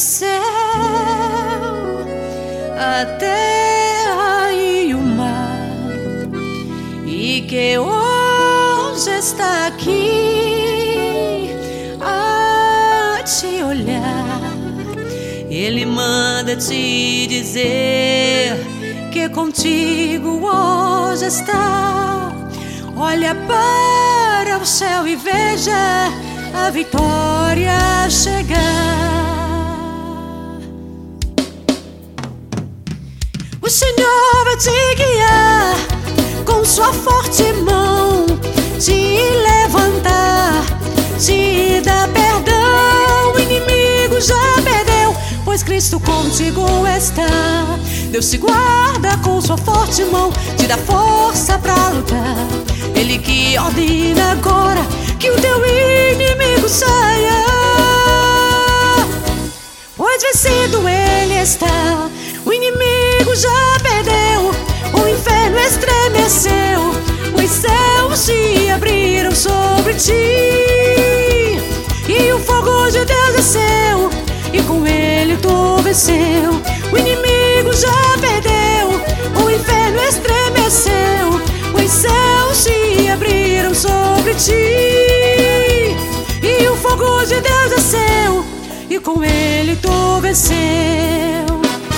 céu, a terra e o mar, e que hoje está aqui a te olhar. Ele manda te dizer que contigo hoje está. Olha para o céu e veja a vitória chegar. O Senhor vai te guiar com sua forte mão, te levantar, te dar perdão. O inimigo já perdeu, pois Cristo contigo está. Deus te guarda com sua forte mão, te dá força pra lutar. Ele que ordena agora que o teu inimigo saia, pois vencido ele está. O inimigo já perdeu, o inferno estremeceu, os céus se abriram sobre ti, e o fogo de Deus desceu, e com ele tu venceu. O inimigo já perdeu, o inferno estremeceu, os céus se abriram sobre ti, e o fogo de Deus desceu, e com ele tu venceu.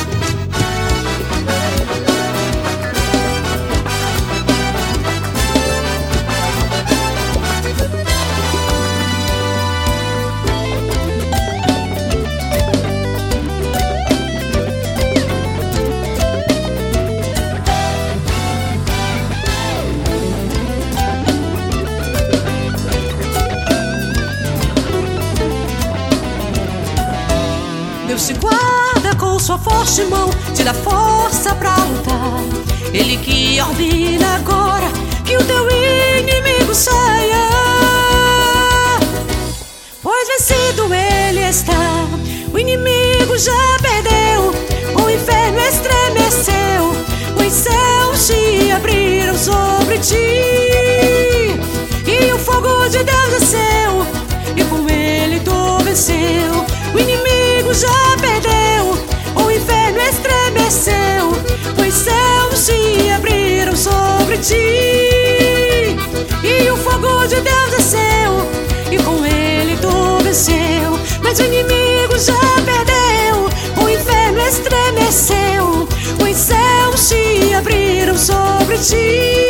Deus te guarda com sua forte mão, te dá força pra lutar. Ele que ordena agora que o teu inimigo saia, pois vencido ele está. O inimigo já perdeu, o inferno estremeceu, os céus se abriram sobre ti, e o fogo de Deus desceu, e com ele tu venceu. O inimigo já perdeu, o inferno estremeceu, os céus se abriram sobre ti, e o fogo de Deus desceu, e com ele tu venceu. Mas o inimigo já perdeu, o inferno estremeceu, os céus se abriram sobre ti,